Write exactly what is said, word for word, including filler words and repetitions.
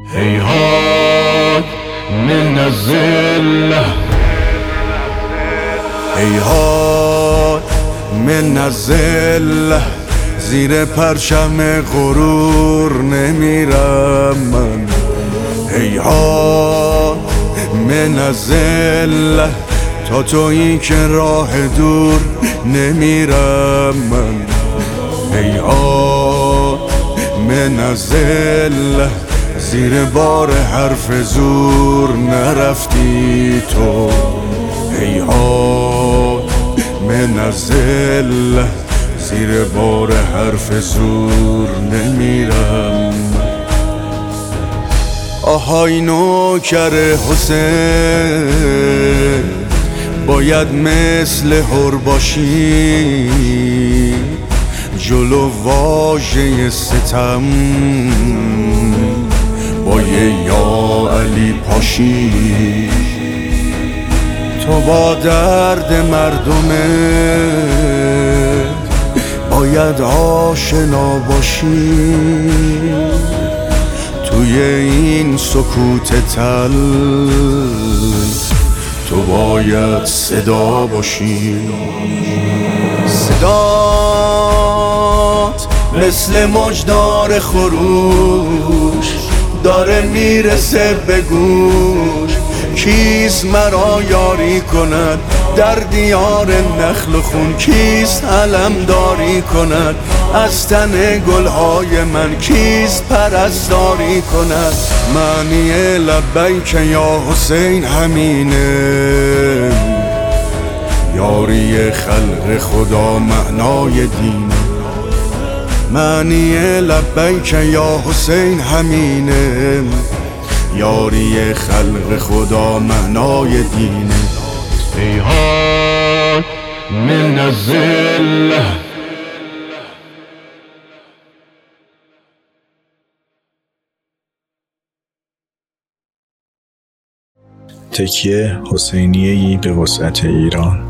هیهات من الذله هیهات من الذله، زیر پرچم غرور نمیرم من. هیهات من الذله، تا تویی که راه دور نمیرم من. هیهات من الذله، زیر بار حرف زور نرفتی تو. هیهات من الذله، زیر بار حرف زور نمیرم. آهای نوکر حسین، باید مثل هر باشی، جلو واژه ستم با یه یا علی پاشی. تو با درد مردمت باید آشنا باشی، توی این سکوت تل تو باید صدا باشی. صدات مثل مجدار خروش داره میرسه به گوش. کیست مرا یاری کند در دیار نخل و خون؟ کیست علمداری کند از تن گلهای من؟ کیست پرستاری کند؟ معنی لبیک یا حسین همینه، یاری خلق خدا معنای دینه. معنی لبیک یا حسین همینه، یاری خلق خدا معنای دینه. هیهات من الذله. تکیه حسینیه‌ای به وسعت ایران.